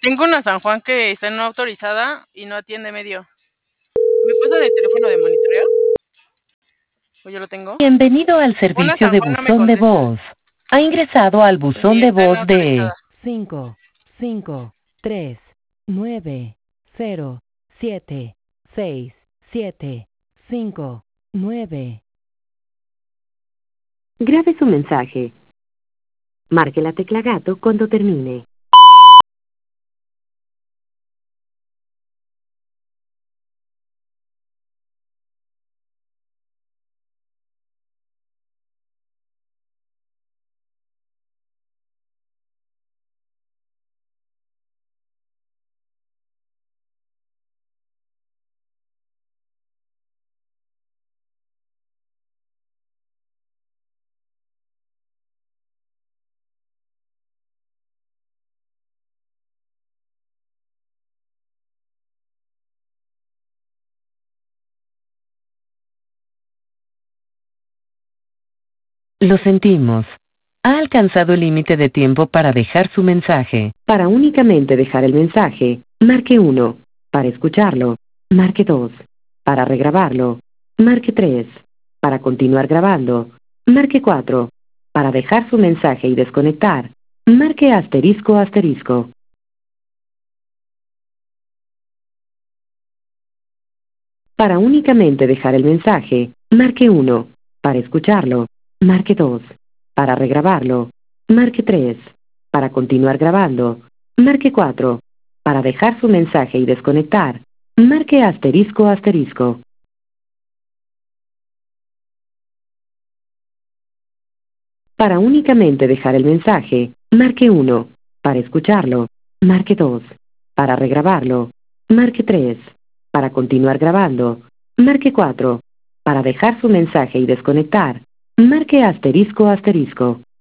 Tengo una San Juan que está no autorizada y no atiende medio. ¿Me pasa el teléfono de monitoreo? ¿O yo lo tengo? Bienvenido al Una servicio San de Juan no me buzón de contesta. voz. Ha ingresado al buzón Y de está no voz de autorizada. 5, 5, 3, 9, 0, 7, 6, 7, 5, 9. Grabe su mensaje. Marque la tecla gato cuando termine. Lo sentimos. Ha alcanzado el límite de tiempo para dejar su mensaje. Para únicamente dejar el mensaje, marque 1. Para escucharlo, marque 2. Para regrabarlo, marque 3. Para continuar grabando, marque 4. Para dejar su mensaje y desconectar, marque asterisco asterisco. Para únicamente dejar el mensaje, marque 1. Para escucharlo, marque 2. Para regrabarlo, marque 3. Para continuar grabando, marque 4. Para dejar su mensaje y desconectar, marque asterisco asterisco. Para únicamente dejar el mensaje, marque 1. Para escucharlo, marque 2. Para regrabarlo, marque 3. Para continuar grabando, marque 4. Para dejar su mensaje y desconectar, marque asterisco asterisco.